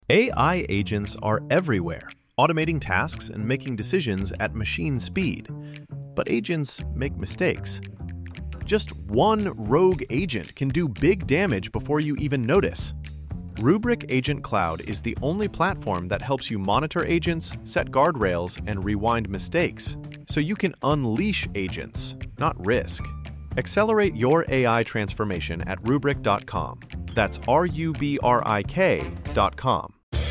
AI agents are everywhere, automating tasks and making decisions at machine speed. But agents make mistakes. Just one rogue agent can do big damage before you even notice. Rubrik Agent Cloud is the only platform that helps you monitor agents, set guardrails, and rewind mistakes, so you can unleash agents, not risk. Accelerate your AI transformation at Rubrik.com. That's RUBRIK.com.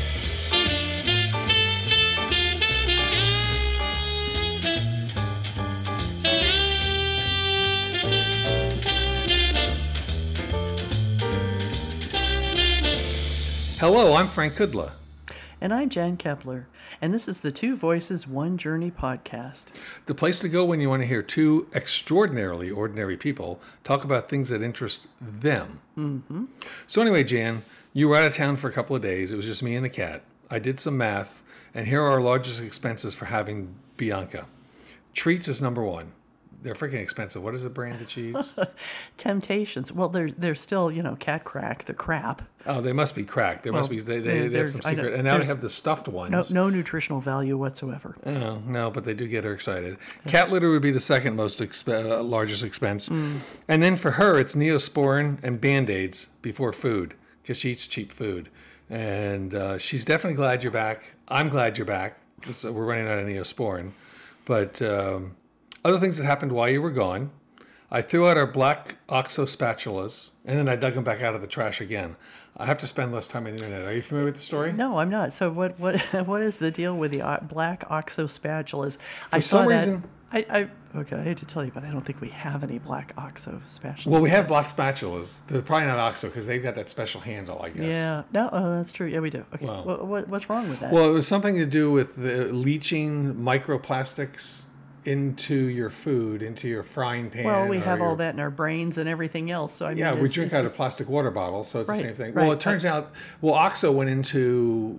Hello, I'm Frank Kudla. And I'm Jan Kepler, and this is the Two Voices, One Journey podcast. The place to go when you want to hear two extraordinarily ordinary people talk about things that interest them. Mm-hmm. So anyway, Jan, you were out of town for a couple of days. It was just me and the cat. I did some math, and here are our largest expenses for having Bianca. Treats is number one. They're freaking expensive. What is the brand that she eats? Temptations. Well, they're still, cat crack, the crap. Oh, they must be cracked. They must be. They have some secret. And now they have the stuffed ones. No nutritional value whatsoever. Oh, no, but they do get her excited. Cat litter would be the second most largest expense. And then for her, it's Neosporin and Band-Aids before food, because she eats cheap food. And she's definitely glad you're back. I'm glad you're back. So we're running out of Neosporin. But other things that happened while you were gone, I threw out our black OXO spatulas, and then I dug them back out of the trash again. I have to spend less time on the internet. Are you familiar with the story? No, I'm not. So what is the deal with the black OXO spatulas? For some reason... I hate to tell you, but I don't think we have any black OXO spatulas. Well, we have black spatulas. They're probably not OXO because they've got that special handle, I guess. Yeah. No, that's true. Yeah, we do. Okay. Well, what's wrong with that? Well, it was something to do with the leaching microplastics into your food, into your frying pan. Well, we have all that in our brains and everything else. So we drink out of plastic water bottles, so it's the same thing. Right. Well, it turns out, OXO went into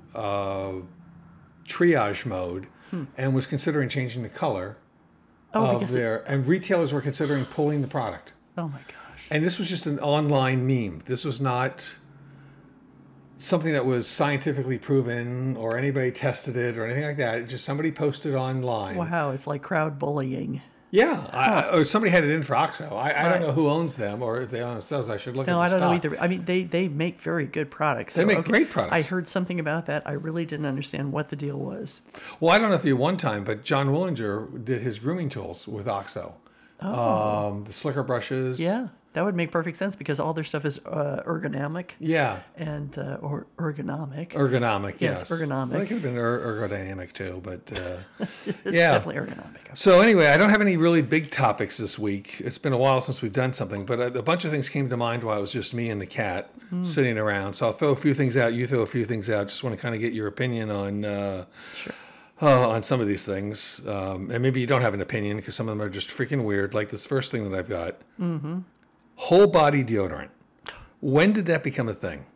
triage mode and was considering changing the color and retailers were considering pulling the product. Oh my gosh! And this was just an online meme. This was not something that was scientifically proven or anybody tested it or anything like that. Just somebody posted online. Wow, it's like crowd bullying. Yeah, or somebody had it in for OXO. I don't know who owns them or if they own themselves. I should look at the stock. No, I don't know either. I mean, they make very good products. They make great products. I heard something about that. I really didn't understand what the deal was. Well, I don't know if you one time, but John Willinger did his grooming tools with OXO. Oh. The slicker brushes. Yeah. That would make perfect sense because all their stuff is ergonomic. Yeah. And or ergonomic. Ergonomic, yes. Ergonomic. Well, it could have been ergodynamic too, but it's definitely ergonomic. So anyway, I don't have any really big topics this week. It's been a while since we've done something, but a bunch of things came to mind while it was just me and the cat sitting around. So I'll throw a few things out. You throw a few things out. Just want to kind of get your opinion on on some of these things. And maybe you don't have an opinion because some of them are just freaking weird. Like this first thing that I've got. Mm-hmm. Whole body deodorant. When did that become a thing?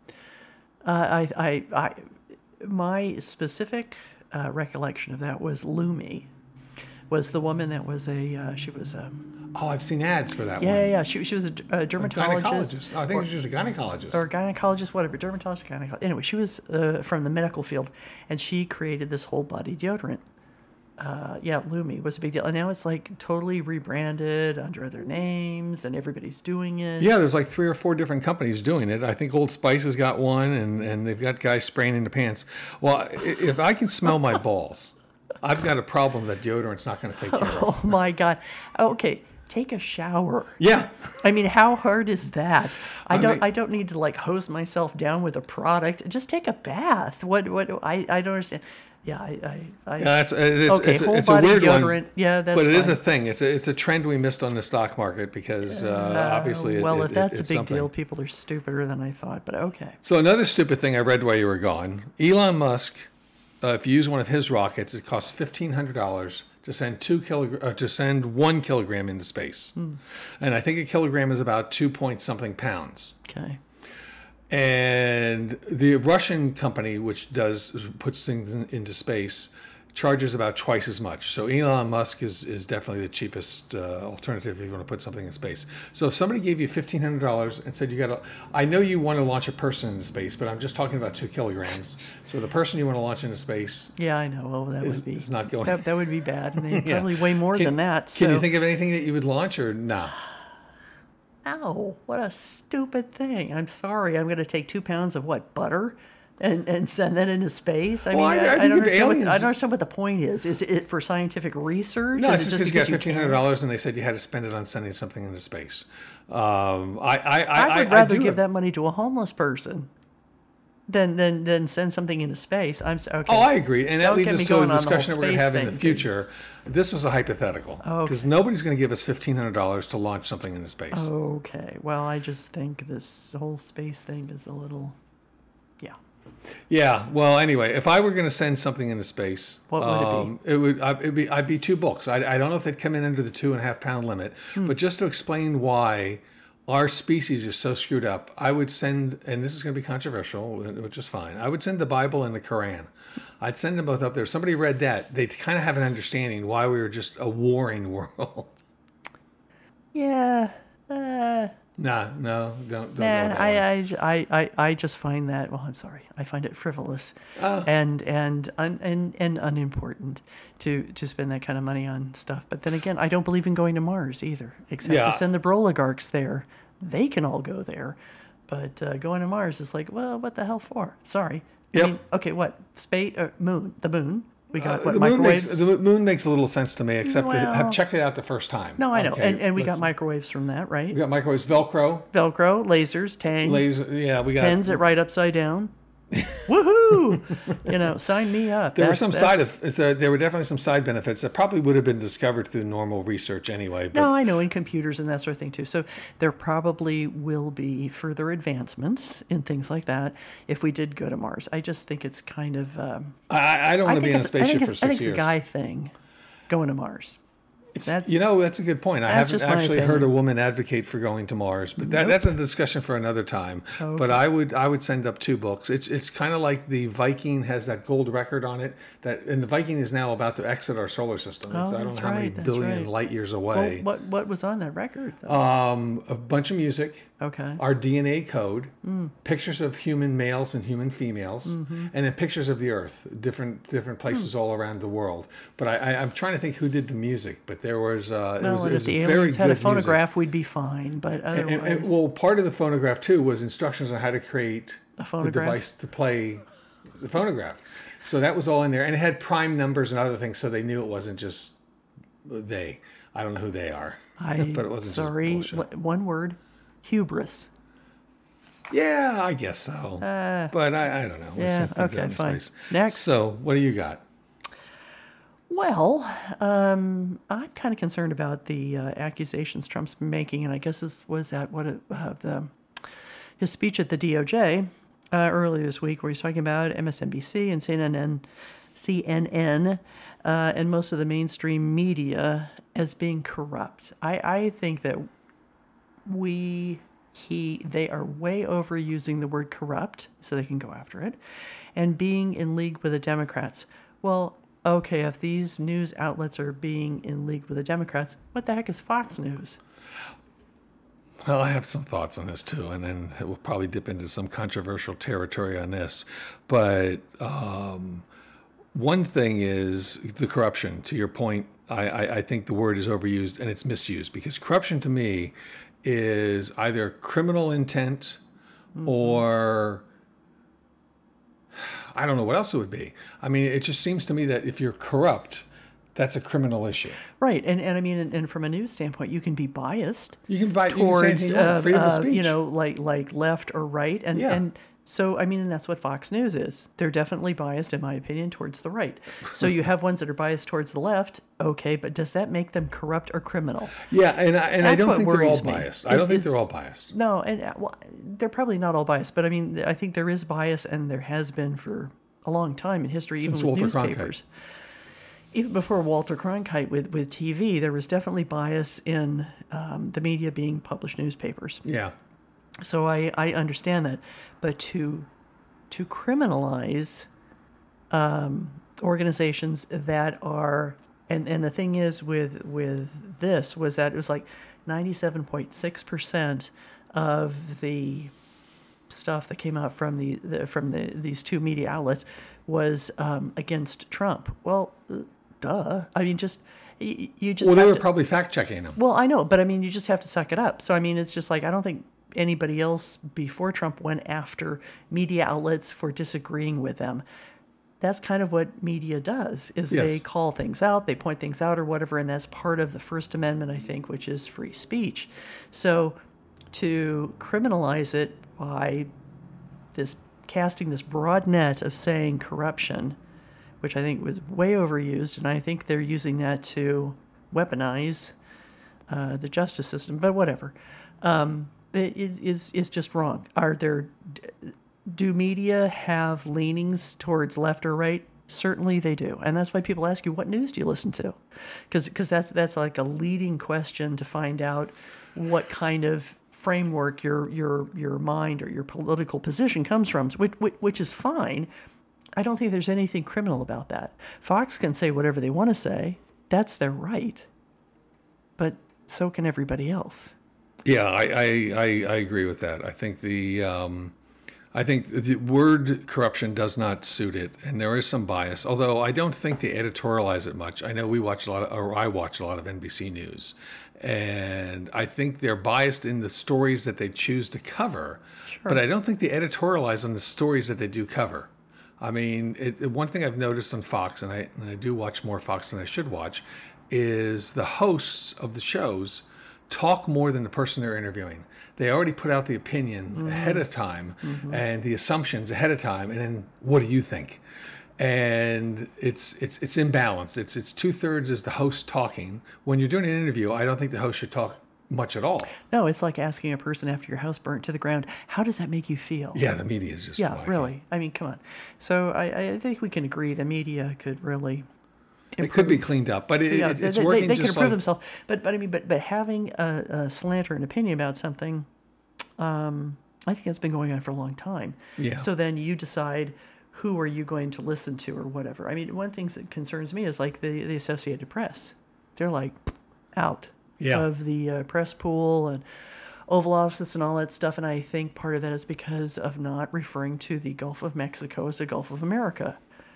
My specific recollection of that was Lumi, was the woman that was she was I've seen ads for that one. Yeah. She was a dermatologist. I think she was a gynecologist. Or gynecologist, whatever. Dermatologist, gynecologist. Anyway, she was from the medical field, and she created this whole body deodorant. Lumi was a big deal. And now it's like totally rebranded under other names and everybody's doing it. Yeah, there's like 3 or 4 different companies doing it. I think Old Spice has got one and they've got guys spraying into pants. Well, if I can smell my balls, I've got a problem that deodorant's not going to take care of. Oh my God. Okay. Take a shower. Yeah. I mean, how hard is that? I don't need to like hose myself down with a product. Just take a bath. I don't understand. Yeah, it's whole a body weird deodorant. one. Yeah, that's but it fine. is a thing. It's a trend we missed on the stock market because obviously. If that's it's a big something. deal, people are stupider than I thought. But okay. So another stupid thing I read while you were gone: Elon Musk, if you use one of his rockets, it costs $1,500 to send 1 kilogram into space, and I think a kilogram is about 2 point something pounds. Okay. And the Russian company, which puts things into space, charges about twice as much. So Elon Musk is definitely the cheapest alternative if you want to put something in space. So if somebody gave you $1,500 and said, I know you want to launch a person into space, but I'm just talking about 2 kilograms. So the person you want to launch into space Yeah, I know. Well, that would be is not going. that would be bad, and they Yeah. probably weigh more than that. Can you so- think of anything that you would launch or no? Ow, what a stupid thing. I'm sorry. I'm going to take 2 pounds of butter and send that into space? I Well, mean, I I think don't if understand aliens- I don't understand what the point is. Is it for scientific research? No, Is it's it just because you got can? $1,500 and they said you had to spend it on sending something into space. I would rather do give that money to a homeless person than send something into space. Okay. Oh, I agree. And that Don't leads get me us to a going on the whole discussion that we're going to have in the space future. This was a hypothetical. Oh, okay. Because nobody's going to give us $1,500 to launch something into space. Okay. Well, I just think this whole space thing is a little, yeah. Yeah. Well, anyway, if I were going to send something into space, What would it be? I'd be 2 books. I don't know if they'd come in under the 2.5 pound limit, but just to explain why our species is so screwed up, I would send, and this is going to be controversial, which is fine. I would send the Bible and the Quran. I'd send them both up there. If somebody read that, they'd kind of have an understanding why we were just a warring world. Yeah. No, don't go Nah, that way. I just find that, well, I'm sorry, I find it frivolous and unimportant to spend that kind of money on stuff. But then again, I don't believe in going to Mars either, except Yeah. to send the Broligarchs there. They can all go there. But going to Mars is like, well, what the hell for? Sorry. Yep. I mean, okay, what? Space, moon, the moon. We got, the microwaves? moon makes a little sense to me, except to Well- have checked it out the first time. No, I know. Okay, And we got let's- microwaves from that, right? We got microwaves, Velcro, Velcro, lasers, Tang. laser. Yeah, we got. Pens it right upside down. Woohoo! Sign me up. There were there were definitely some side benefits that probably would have been discovered through normal research anyway. But No, I know, in computers and that sort of thing too. So there probably will be further advancements in things like that if we did go to Mars. I just think it's kind of. I don't want to be in a spaceship for 6 I think it's years. a guy thing, going to Mars. That's that's a good point. I haven't just my actually heard a opinion. woman advocate for going to Mars, but that's a discussion for another time. Okay. But I would send up 2 books. It's kind of like the Viking has that gold record on it, and the Viking is now about to exit our solar system. I don't that's know how many right, that's billion right. light years well, away. what was on that record? Though? A bunch of music. Okay. Our DNA code, pictures of human males and human females, and then pictures of the Earth, different places all around the world. But I'm trying to think who did the music. But there was it Well, was, and it if was the very aliens had a good phonograph, we'd be fine. But otherwise, music. Well, part of the phonograph too was instructions on how to create the phonograph? device to play the phonograph. So that was all in there, and it had prime numbers and other things, so they knew it wasn't just they. I don't know who they are, but it wasn't sorry, just bullshit. one word, hubris. Yeah, I guess so. But I don't know. We'll yeah, send things okay, out in fine. space. Next. So, what do you got? Well, I'm kind of concerned about the accusations Trump's been making, and I guess this was at his speech at the DOJ earlier this week, where he's talking about MSNBC and CNN, and most of the mainstream media as being corrupt. I think that they are way overusing the word corrupt so they can go after it, and being in league with the Democrats. Well, okay, if these news outlets are being in league with the Democrats, what the heck is Fox News? Well, I have some thoughts on this too, and then we'll probably dip into some controversial territory on this. But one thing is the corruption. To your point, I think the word is overused and it's misused, because corruption to me is either criminal intent or I don't know what else it would be. I mean, it just seems to me that if you're corrupt, that's a criminal issue. Right, and I mean, and from a news standpoint, you can be biased. You can say towards anything you want, freedom of speech. like left or right, and so I mean, and that's what Fox News is. They're definitely biased, in my opinion, towards the right. So you have ones that are biased towards the left, okay, but does that make them corrupt or criminal? Yeah, and I don't what think they're all worries me. biased. I don't think they're all biased. No, and well, they're probably not all biased, but I mean, I think there is bias, and there has been for a long time in history, Since even with Walter newspapers. Even before Walter Cronkite with TV, there was definitely bias in the media being published newspapers. Yeah. So I understand that, but to criminalize organizations that are, and the thing is with this was that it was like 97.6% of the stuff that came out from these two media outlets was against Trump. Well, duh. I mean, you just Well, they have were to- probably fact checking them. well, I know, but I mean, you just have to suck it up. So I mean, it's just like I don't think anybody else before Trump went after media outlets for disagreeing with them. That's kind of what media does, is Yes. they call things out, they point things out or whatever, and that's part of the First Amendment, I think, which is free speech. So to criminalize it by this casting this broad net of saying corruption, which I think was way overused, and I think they're using that to weaponize the justice system, but whatever, it is just wrong. Do media have leanings towards left or right? Certainly they do, and that's why people ask you, what news do you listen to? Because that's like a leading question to find out what kind of framework your mind or your political position comes from, which is fine. I don't think there's anything criminal about that. Fox can say whatever they want to say. That's their right. But so can everybody else. Yeah, I agree with that. I think the word corruption does not suit it, and there is some bias. Although I don't think they editorialize it much. I know I watch a lot of NBC News, and I think they're biased in the stories that they choose to cover. Sure. But I don't think they editorialize on the stories that they do cover. I mean, one thing I've noticed on Fox, and I do watch more Fox than I should watch, is the hosts of the shows talk more than the person they're interviewing. They already put out the opinion ahead of time and the assumptions ahead of time, and then what do you think? And it's imbalanced. It's 2/3 is the host talking. When you're doing an interview, I don't think the host should talk much at all. No, it's like asking a person after your house burnt to the ground, how does that make you feel? Yeah, the media is just Yeah, wacky. really. I mean, come on. So I think we can agree the media could really It could be cleaned up, but it's working they can just improve like... themselves. But I mean, but having a slant or an opinion about something, I think that's been going on for a long time. Yeah. So then you decide who are you going to listen to or whatever. I mean, one thing that concerns me is like the Associated Press. They're like out of the press pool and Oval Office and all that stuff. And I think part of that is because of not referring to the Gulf of Mexico as the Gulf of America.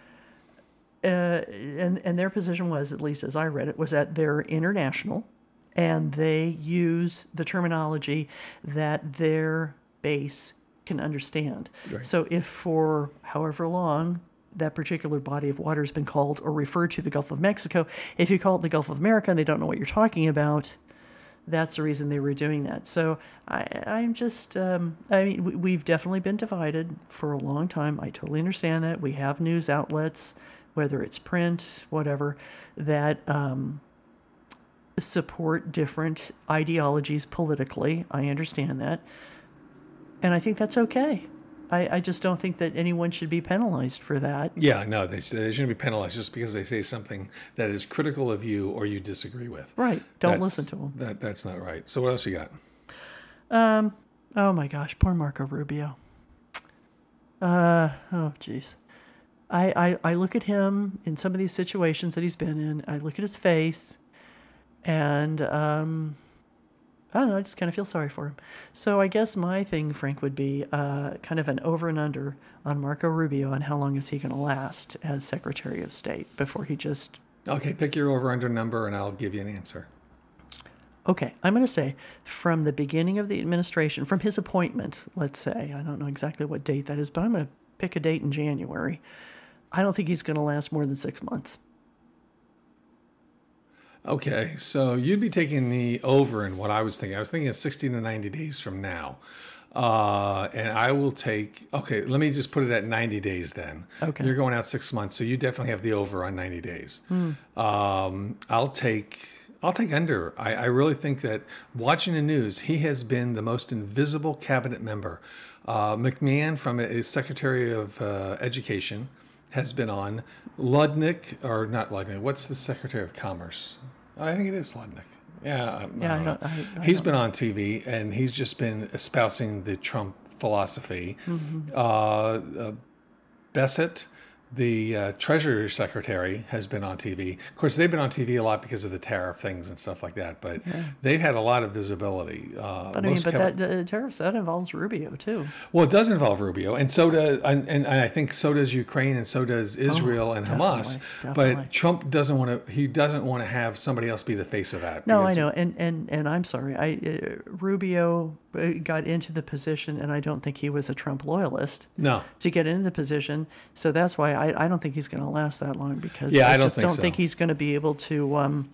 And their position was, at least as I read it, was that they're international and they use the terminology that their base can understand. Right. So if for however long that particular body of water has been called or referred to the Gulf of Mexico, if you call it the Gulf of America and they don't know what you're talking about, that's the reason they were doing that. So I'm just, I mean, we've definitely been divided for a long time. I totally understand that. We have news outlets, whether it's print, whatever, that support different ideologies politically. I understand that. And I think that's okay. I just don't think that anyone should be penalized for that. Yeah, no, they shouldn't be penalized just because they say something that is critical of you or you disagree with. Right. Don't listen to them. That's not right. So what else you got? Oh my gosh, poor Marco Rubio. Oh geez. I look at him in some of these situations that he's been in. I look at his face, and I don't know. I just kind of feel sorry for him. So I guess my thing, Frank, would be kind of an over and under on Marco Rubio on how long is he going to last as Secretary of State before he just... Okay, pick your over-under number, and I'll give you an answer. Okay, I'm going to say from the beginning of the administration, from his appointment, let's say, I don't know exactly what date that is, but I'm going to pick a date in January. I don't think he's going to last more than 6 months. Okay, so you'd be taking the over in what I was thinking. I was thinking of 60 to 90 days from now. And I will take, okay, let me just put it at 90 days then. Okay. You're going out 6 months, so you definitely have the over on 90 days. I'll take under. I really think that watching the news, he has been the most invisible cabinet member. McMahon, from his Secretary of Education, has been on. Ludnick, or not Ludnick, what's the Secretary of Commerce? I think it is Ludnick. Yeah, I don't know. He's been on TV, and he's just been espousing the Trump philosophy. Bessett, The Treasury Secretary has been on TV. Of course, they've been on TV a lot because of the tariff things and stuff like that. But they've had a lot of visibility. But that tariffs, that involves Rubio too. Well, it does involve Rubio, and and I think so does Ukraine, and so does Israel and Hamas. Definitely. But Trump doesn't want to. He doesn't want to have somebody else be the face of that. No, I know, and I'm sorry. Rubio got into the position, and I don't think he was a Trump loyalist. No. To get into the position, so that's why I don't think he's going to last that long, because I just don't so. think he's going to be able to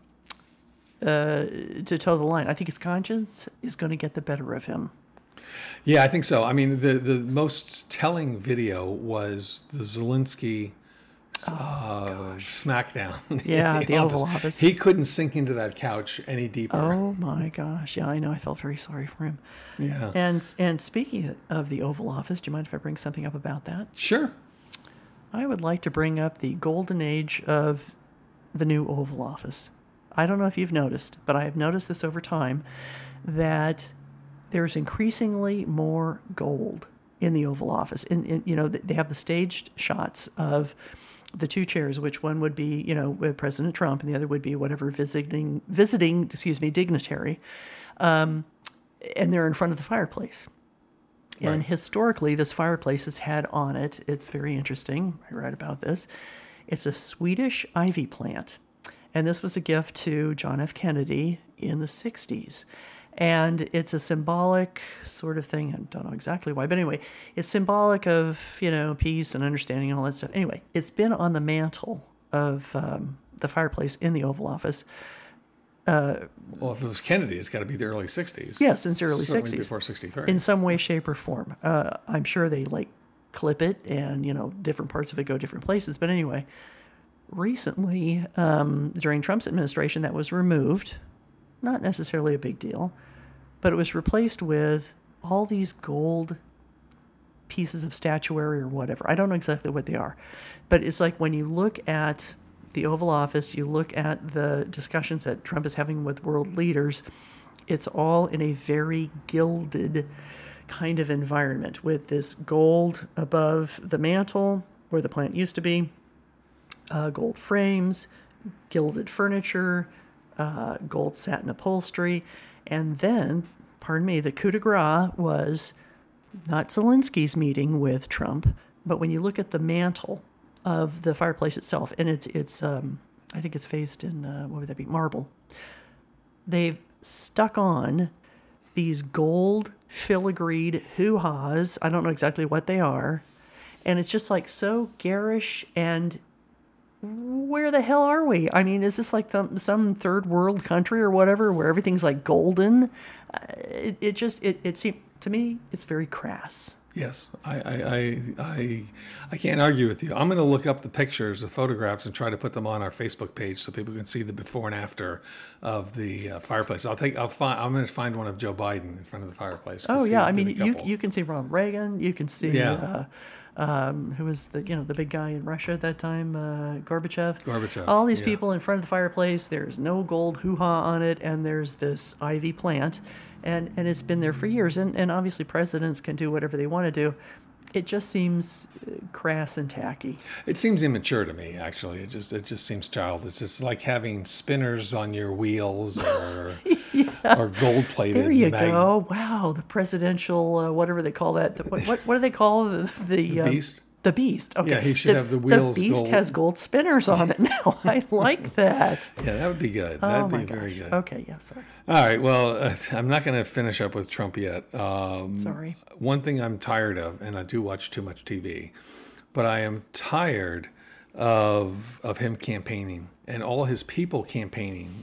toe the line. I think his conscience is going to get the better of him. Yeah, I think so. I mean, the most telling video was the Zelensky smackdown. Yeah, the Oval Office. He couldn't sink into that couch any deeper. Oh my gosh! Yeah, I know. I felt very sorry for him. Yeah. And speaking of the Oval Office, do you mind if I bring something up about that? Sure. I would like to bring up the golden age of the new Oval Office. I don't know if you've noticed, but I have noticed this over time, that there's increasingly more gold in the Oval Office. They have the staged shots of the two chairs, which one would be, President Trump, and the other would be whatever visiting dignitary. And they're in front of the fireplace. Right. And historically, this fireplace has had on it, it's very interesting, I read about this, it's a Swedish ivy plant. And this was a gift to John F. Kennedy in the 60s. And it's a symbolic sort of thing. I don't know exactly why, but anyway, it's symbolic of, peace and understanding and all that stuff. Anyway, it's been on the mantle of the fireplace in the Oval Office. Well, if it was Kennedy, it's got to be the early 60s. Yeah, since the early Certainly 60s. before 63. In some way, shape, or form. I'm sure they, clip it and, different parts of it go different places. But anyway, recently, during Trump's administration, that was removed. Not necessarily a big deal, but it was replaced with all these gold pieces of statuary or whatever. I don't know exactly what they are, but it's like when you look at the Oval Office, you look at the discussions that Trump is having with world leaders, it's all in a very gilded kind of environment with this gold above the mantle where the plant used to be, gold frames, gilded furniture, gold satin upholstery. And then, the coup de grace was not Zelensky's meeting with Trump, but when you look at the mantle of the fireplace itself, and it's I think it's faced in, what would that be, marble. They've stuck on these gold filigreed hoo-has. I don't know exactly what they are. And it's just so garish, and where the hell are we? I mean, is this like some third world country or whatever where everything's golden? It seems to me it's very crass. Yes, I can't argue with you. I'm going to look up the pictures, the photographs, and try to put them on our Facebook page so people can see the before and after of the fireplace. I'm going to find one of Joe Biden in front of the fireplace. Oh yeah, I mean you can see Ronald Reagan. You can see. Yeah. Who was the big guy in Russia at that time, Gorbachev. All these people in front of the fireplace. There's no gold hoo-ha on it, and there's this ivy plant, and it's been there for years. And obviously presidents can do whatever they want to do. It just seems crass and tacky. It seems immature to me, actually. It just seems childish. It's just like having spinners on your wheels or or gold plated. There you go. Wow, the presidential whatever they call that. What do they call the beast? The beast. Okay. Yeah, he should have the wheels. The beast gold. has gold spinners on it now. I like that. Yeah, that would be good. That'd be very good. Okay, yeah, sorry. All right, well, I'm not going to finish up with Trump yet. Sorry. One thing I'm tired of, and I do watch too much TV, but I am tired of him campaigning and all his people campaigning.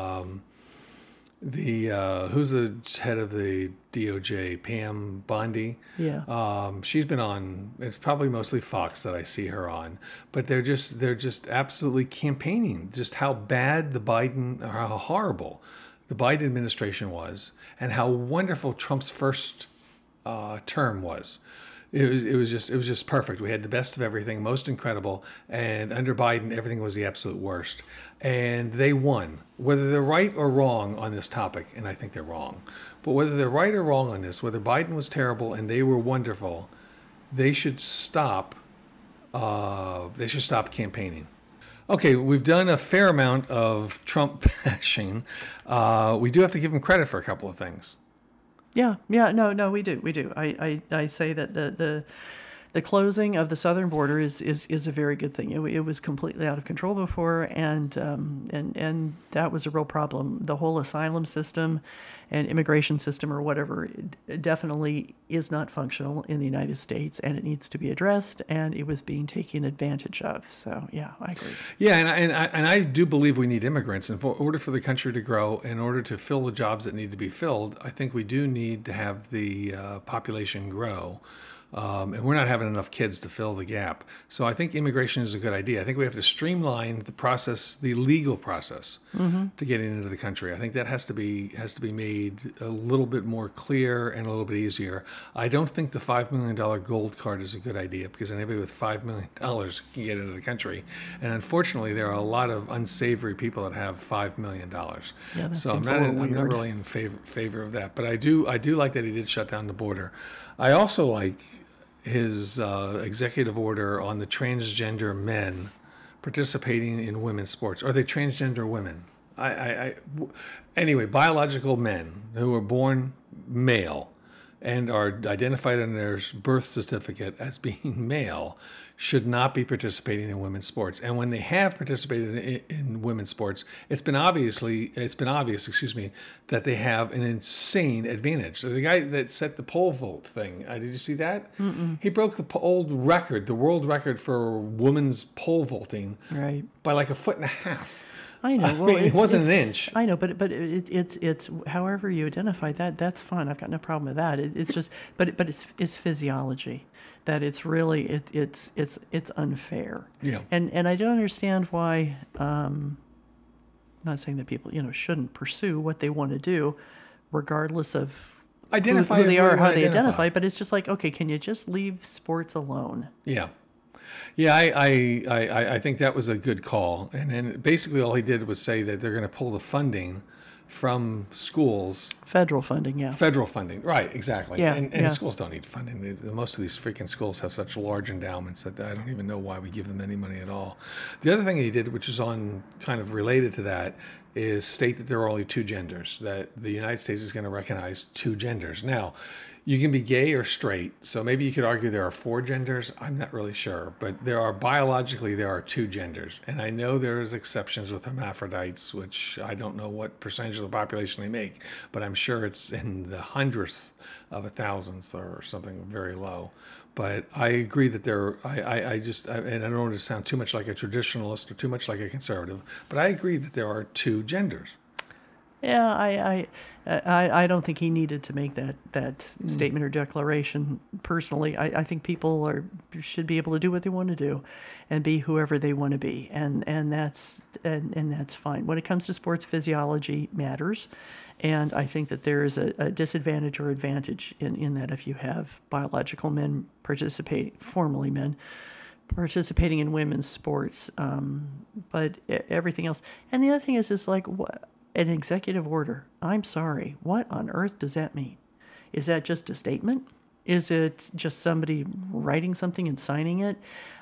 Who's the head of the DOJ, Pam Bondi? Yeah. She's been on. It's probably mostly Fox that I see her on, but they're just absolutely campaigning just how bad or how horrible the Biden administration was, and how wonderful Trump's first term was. It was just perfect. We had the best of everything, most incredible, and under Biden, everything was the absolute worst. And they won, whether they're right or wrong on this topic, and I think they're wrong. But whether they're right or wrong on this, whether Biden was terrible and they were wonderful, they should stop they should stop campaigning. Okay, we've done a fair amount of Trump bashing. We do have to give him credit for a couple of things. Yeah, no, we do. I say that the closing of the southern border is a very good thing. It was completely out of control before, and that was a real problem. The whole asylum system and immigration system, or whatever, it definitely is not functional in the United States, and it needs to be addressed. And it was being taken advantage of. So yeah, I agree. Yeah, and I do believe we need immigrants. In order for the country to grow, in order to fill the jobs that need to be filled, I think we do need to have the population grow. And we're not having enough kids to fill the gap. So I think immigration is a good idea. I think we have to streamline the process, the legal process, to getting into the country. I think that has to be made a little bit more clear and a little bit easier. I don't think the $5 million gold card is a good idea, because anybody with $5 million can get into the country. And unfortunately, there are a lot of unsavory people that have $5 million. Yeah, that so I'm seems not a little weird. really in favor of that. But I do like that he did shut down the border. I also like his executive order on the transgender men participating in women's sports. Are they transgender women? Anyway, biological men who are born male and are identified in their birth certificate as being male should not be participating in women's sports. And when they have participated in women's sports, it's been obvious, that they have an insane advantage. So the guy that set the pole vault thing, did you see that? Mm-mm. He broke the world record for women's pole vaulting, Right. by like 1.5 feet. I know. Well, it wasn't an inch. I know, but it's however you identify that, that's fine. I've got no problem with that. It's just, but it's physiology that it's really it's unfair. Yeah. And I don't understand why. Not saying that people shouldn't pursue what they want to do, regardless of Identify who they are, how they identify. identify. But it's just like, okay, can you just leave sports alone? Yeah. Yeah, I think that was a good call. And then basically all he did was say that they're going to pull the funding from schools. Federal funding, yeah. Federal funding, right, exactly. Yeah, and yeah. schools don't need funding. Most of these freaking schools have such large endowments that I don't even know why we give them any money at all. The other thing he did, which is on kind of related to that, is state that there are only two genders, that the United States is going to recognize two genders. Now, you can be gay or straight, so maybe you could argue there are 4 genders. I'm not really sure, but there are 2 genders. And I know there's exceptions with hermaphrodites, which I don't know what percentage of the population they make, but I'm sure it's in the hundredths of a thousandth or something very low. But I agree that and I don't want to sound too much like a traditionalist or too much like a conservative, but I agree that there are 2 genders. Yeah, I don't think he needed to make that statement or declaration. Personally, I think people should be able to do what they want to do, and be whoever they want to be, and that's fine. When it comes to sports, physiology matters, and I think that there is a disadvantage or advantage in that if you have biological men formerly men participating in women's sports, but everything else. And the other thing is like what. An executive order. I'm sorry. What on earth does that mean? Is that just a statement? Is it just somebody writing something and signing it?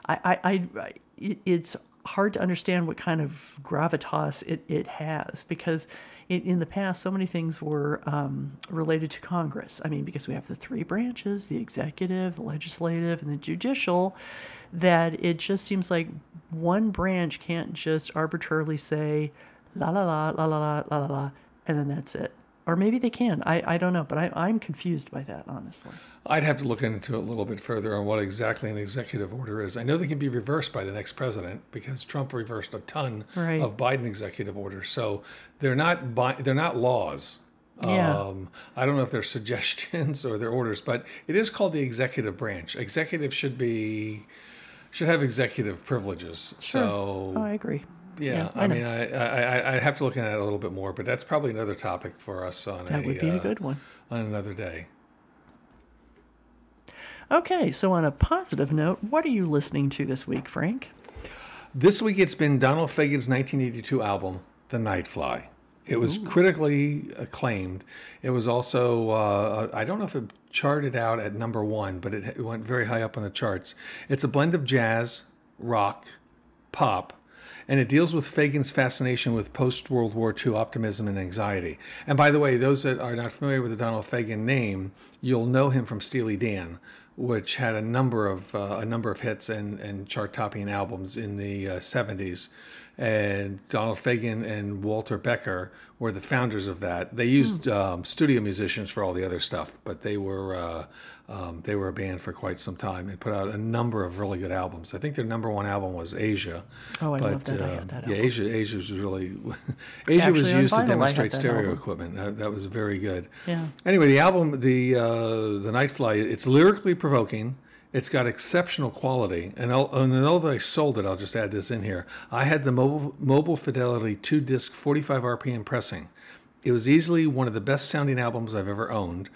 It's hard to understand what kind of gravitas it has, because in the past, so many things were related to Congress. I mean, because we have the 3 branches, the executive, the legislative, and the judicial, that it just seems like one branch can't just arbitrarily say, la la la la la la la la, and then that's it. Or maybe they can. I don't know, but I'm confused by that, honestly. I'd have to look into it a little bit further on what exactly an executive order is. I know they can be reversed by the next president, because Trump reversed a ton Right. of Biden executive orders. So they're not laws. Yeah. I don't know if they're suggestions or they're orders, but it is called the executive branch. Executive should have executive privileges. Sure. So I agree. Yeah, I I know. mean, I have to look at it a little bit more, but that's probably another topic for us on That would be a good one. on another day. Okay, so on a positive note, what are you listening to this week, Frank? This week it's been Donald Fagen's 1982 album, The Nightfly. It was critically acclaimed. It was also, I don't know if it charted out at number 1, but it went very high up on the charts. It's a blend of jazz, rock, pop, and it deals with Fagen's fascination with post-World War II optimism and anxiety. And by the way, those that are not familiar with the Donald Fagen name, you'll know him from Steely Dan, which had a number of hits and chart-topping albums in the 70s. And Donald Fagen and Walter Becker were the founders of that. They used studio musicians for all the other stuff, but they were a band for quite some time and put out a number of really good albums. I think their number one album was Asia. Oh, I love that. I had that yeah, album. Asia was really Asia Actually, was on used to vinyl, I demonstrate had that stereo album. equipment. That was very good. Yeah. Anyway, the album, the Night Flight, it's lyrically provoking. It's got exceptional quality, and although I sold it, I'll just add this in here. I had the Mobile Fidelity 2-disc 45 RPM pressing. It was easily one of the best sounding albums I've ever owned,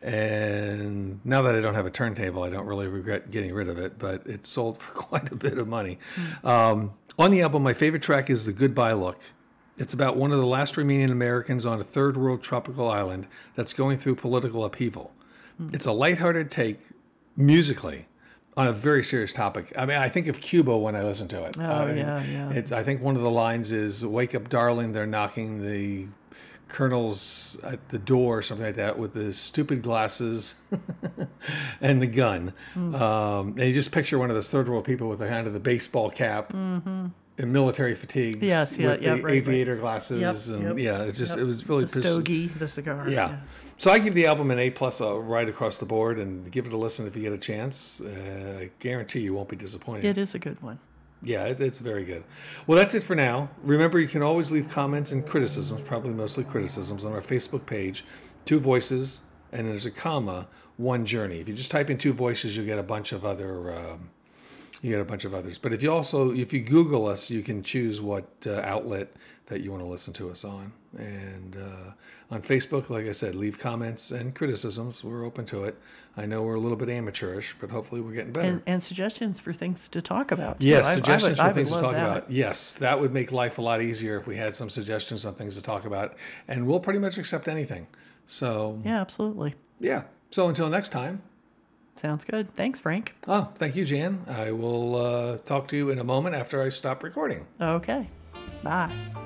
and now that I don't have a turntable, I don't really regret getting rid of it, but it sold for quite a bit of money. On the album, my favorite track is The Goodbye Look. It's about one of the last remaining Americans on a third world tropical island that's going through political upheaval. It's a lighthearted take musically on a very serious topic. I mean, I think of Cuba when I listen to it. Oh, yeah. I think one of the lines is, "Wake up, darling, they're knocking the colonel's at the door," or something like that, with the stupid glasses and the gun. And you just picture one of those third world people with the hand of the baseball cap and military fatigues Yes, yeah, with yeah, the right. aviator glasses. And yeah, it's just, it was really The stogie, the cigar. yeah. So I give the album an A+ right across the board, and give it a listen if you get a chance. I guarantee you won't be disappointed. It is a good one. Yeah, it's very good. Well, that's it for now. Remember, you can always leave comments and criticisms, probably mostly criticisms, on our Facebook page. 2 Voices, and there's a comma, 1 Journey. If you just type in 2 Voices, you'll get a bunch of other. You get a bunch of others. But if you Google us, you can choose what outlet that you want to listen to us on. And on Facebook, like I said, leave comments and criticisms. We're open to it. I know we're a little bit amateurish, but hopefully we're getting better. And suggestions for things to talk about. Too. Yes, I suggestions would for things to love talk that. about. Yes, that would make life a lot easier if we had some suggestions on things to talk about. And we'll pretty much accept anything. So, Yeah, absolutely. yeah. So until next time. Sounds good. Thanks, Frank. Oh, thank you, Jan. I will talk to you in a moment after I stop recording. Okay. Bye.